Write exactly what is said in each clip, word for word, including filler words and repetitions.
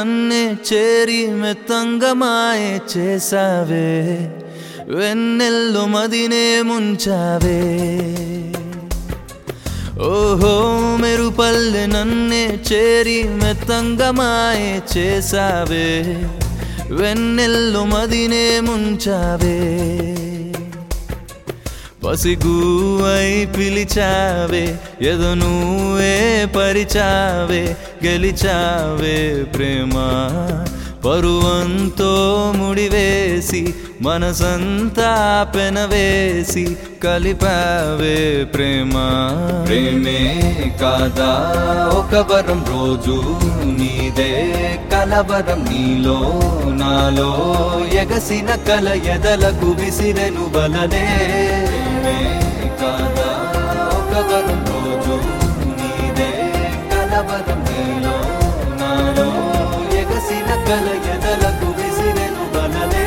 నన్నే చేరి మెత్తంగా మాయే చేసావే వెన్నెల్లో మదినే ముంచావే ఓహో మెరుపల్లె నన్నే చేరి మెత్తంగా మాయే చేసావే వెన్నెల్లో మదినే ముంచావే పసిగువై పిలిచావే ఎద నువ్వే పరిచావే గెలిచావే ప్రేమ పరువంతో ముడివేసి మనసంతా పెనవేసి కలిపావే ప్రేమ ప్రేమే కాదా ఒక వరం రోజు నీదే కలవరం నీలో నాలో ఎగసిన కల ఎదలకు విసిరెను బలనే ప్రేమే కాదా ఒక వరం రోజు నీదే కలవరం నీలో నాలో ఎగసిన కల ఎదలకు విసిరెను బలనే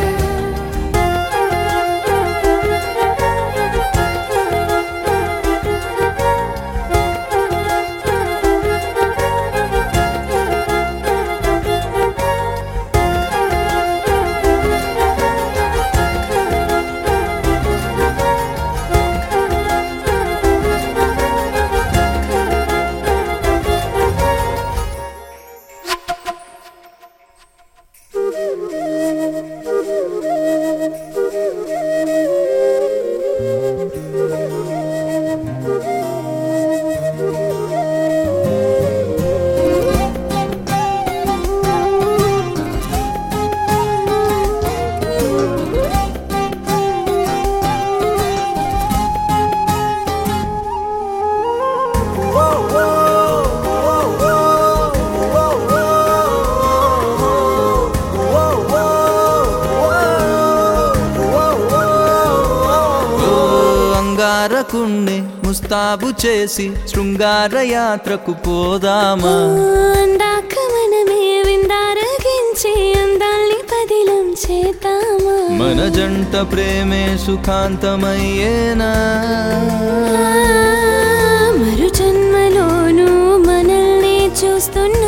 కుండి ముస్తాబు చేసి శృంగార యాత్రకు పోదామా అందాక మనమే విందారగించి అందాల్ని పదిలం చేతామా మన జంట ప్రేమే సుఖాంతమయ్యేనా మరు జన్మలోనూ మనల్ని చూస్తున్నా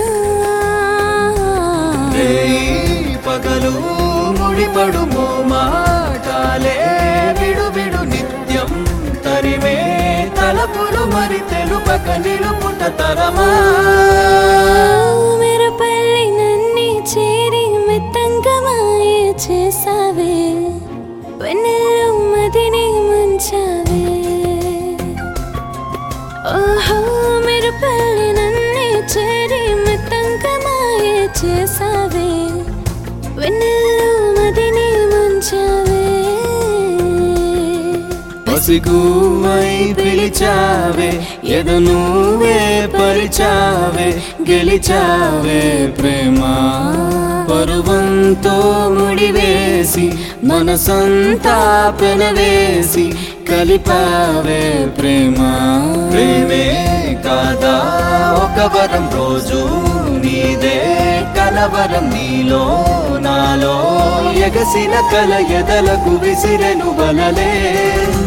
పగలు ముడిపడు మాటాలే విడు విడు నిత్యం తరిమే తలపులు మరి తెలుపక నిలుపుట తరమా మెరుపల్లి నన్నే చేరి మెత్తంగా మాయ చేసావే వెన్నెల్లో మదిని ముంచావే ఓహో మెరుపల్లి నన్నే చేరి మెత్తంగా మాయ చేసావే వెన్నెల్లో మదిని ముంచావే పసిగువై పిలిచావే ఎద నువ్వే పరిచావే గెలిచావే ప్రేమ పరువంతో ముడివేసి మనసంతా పెనవేసి కలిపావే ప్రేమ ప్రేమే కాదా ఒక వరం రోజు నీదే కలవరం నీలో నాలో ఎగసిన కల ఎదలకు విసిరెను బలలే